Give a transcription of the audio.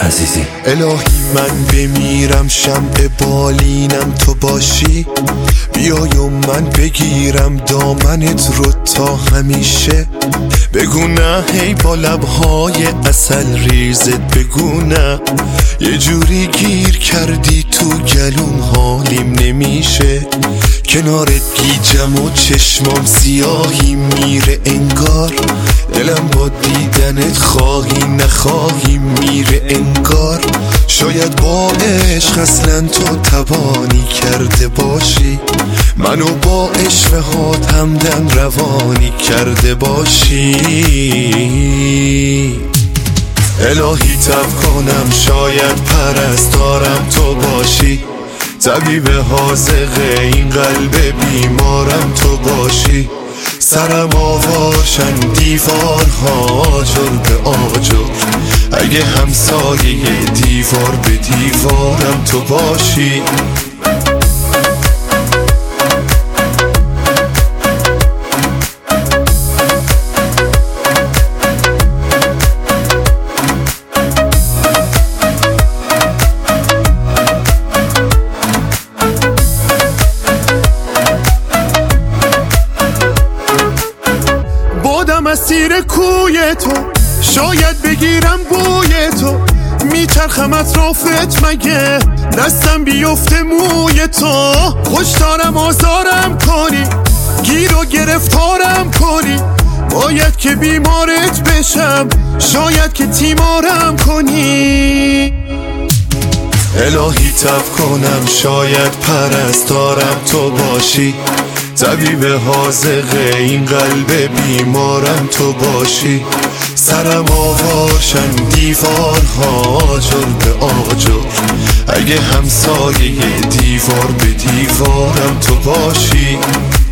عزیزی. الهی من بمیرم شمع بالینم تو باشی، بیای و من بگیرم دامنت رو تا همیشه. بگو نه هی با لبهای عسل ریزت، بگو نه یه جوری گیر کردی تو گلوم حالیم نمیشه. کنارت گیجم و چشمام سیاهی میره انگار، دلم با دیدنت خواهی نخواهی میره انگار. شاید با عشق اصلا تو توانی کرده باشی، منو با عشقهات همدم روانی کرده باشی. الهی تب کنم شاید پرستارم تو باشی، طبیب حاذق این قلب بیمارم تو باشی. سرم آوارشن دیوارها آجر به آجر، اگه همسایه دیوار به دیوارم تو باشی. مسیر کوی تو شاید بگیرم بوی تو، میچرخم اطرافت مگه دستم بیفته موی تو. خوش دارم آزارم کنی، گیر و گرفتارم کنی، باید که بیمارت بشم شاید که تیمارم کنی. الهی تب کنم شاید پرستارم تو باشی، طبیب حاذق این قلب بیمارم تو باشی. سرم آوارشن دیوارها آجر به آجر، اگه همسایه دیوار به دیوارم تو باشی.